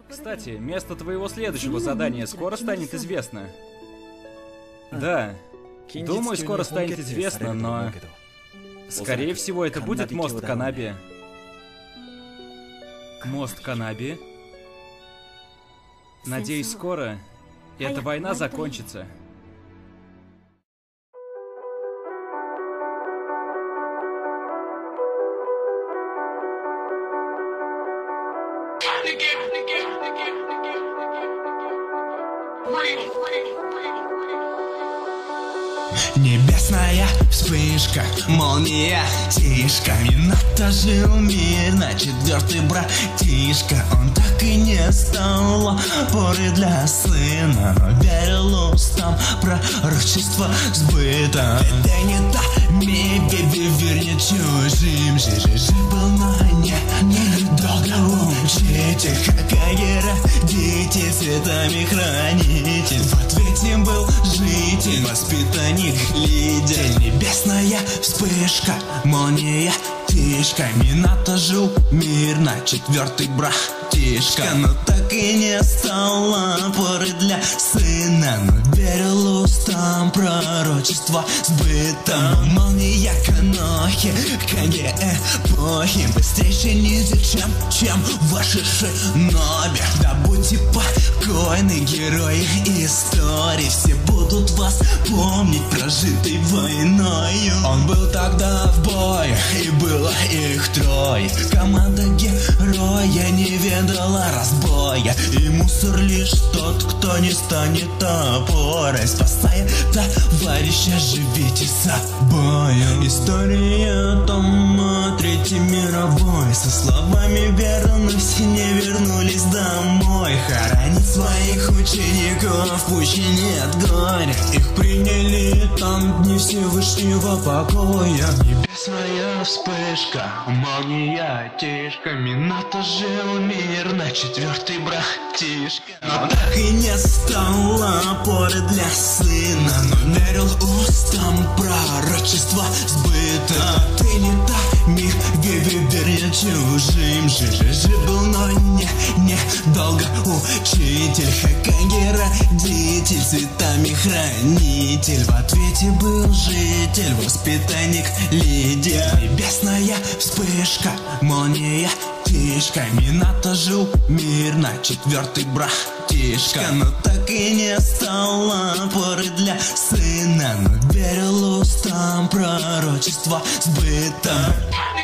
Кстати, место твоего следующего задания скоро станет известно. Да. Думаю, скоро станет известно, но... Скорее всего, это будет мост Канаби. Мост Канаби? Надеюсь, скоро эта война закончится. Небесная вспышка, молния, тишка. Минато жил мирно, четвертый братишка. Он так и не стал опорой для сына, но верил устам пророчества сбыта. Это не та вернет чужим. Жив был, но недолго учитель Хокаге, родитель, цветами хранитель. В ответе был житель, воспитанник, лидер. Небесная вспышка, молния, тишка. Минато жил мирно, четвертый братишка. Но так и не стал опорой для сына, но верил устам пророчества сбыта. Молния Канохи, Хокаге эпохи, быстрейший ниже, чем ваши шиноби. Да будьте покойны, герои истории, все будут вас помнить прожитой войною. Он был тогда в бою, и было их трое. Команда героя не ведала разбоя, и мусор лишь тот, кто не станет опорой. Спасая товарища, живите собою. История Тома Третьей мировой, со словами верность не вернулись домой. Хоронить своих учеников в пучине от горя, их приняли там дни Всевышнего покоя. Небесная вспышка, молния, тишка. Минато жил мирно, четвертый братишка. Но так и не стал опорой для сына, но верил устам пророчества сбыта. Ты не та мир, вернет чужим. Жив был, но недолго учитель Хокаге, родитель, цветами хранитель. В ответе был житель, воспитанник, лидер. Небесная вспышка, молния, тишка. Минато жил мирно, четвертый братишка. Но так и не стал опорой для сына, но верил устам пророчества сбыта.